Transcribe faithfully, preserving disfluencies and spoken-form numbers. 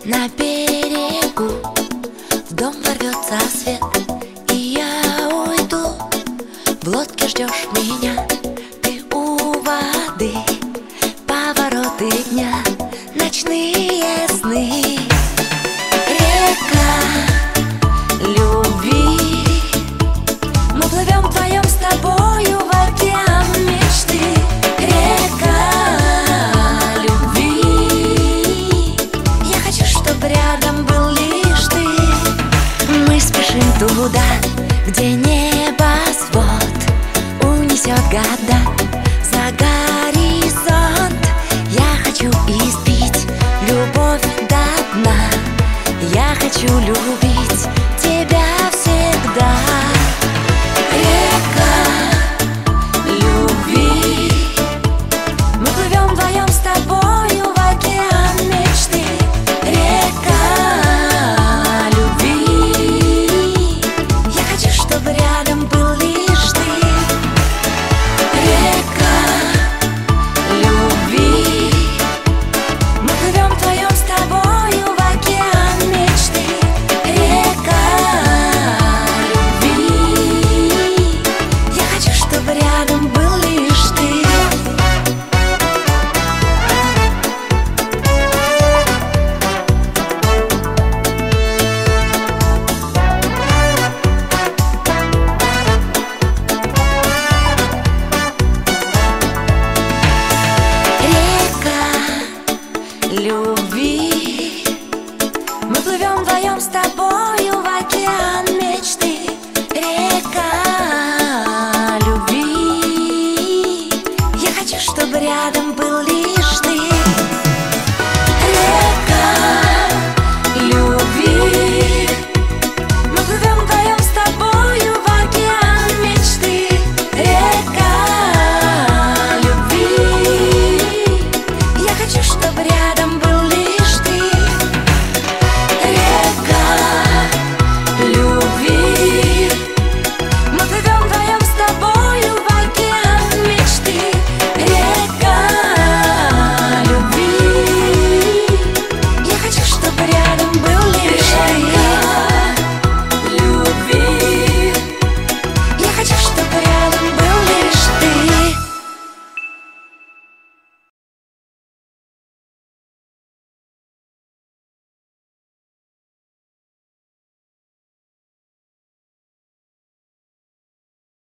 на берегу в дом ворвется свет, и я уйду. В лодке ждешь меня, ты у воды, повороты дня, ночные сны. Река любви, мы плывем вдвоем с тобою в океан мечты. Река любви, я хочу, чтобы рядом был лишь ты. Мы спешим туда, где небосвод унесет года за горизонт. Я хочу испить любовь до дна, я хочу любить тебя всегда. Река любви, мы плывем вдвоем с тобою в океан мечты. Река любви, я хочу, чтобы рядом был лишь ты. Река любви, мы плывем вдвоем с тобою в океан мечты. Река любви, я хочу, чтобы рядом был лишь ты. Любви, мы плывем вдвоем с тобою в океан мечты. Река любви, я хочу, чтобы рядом был лишь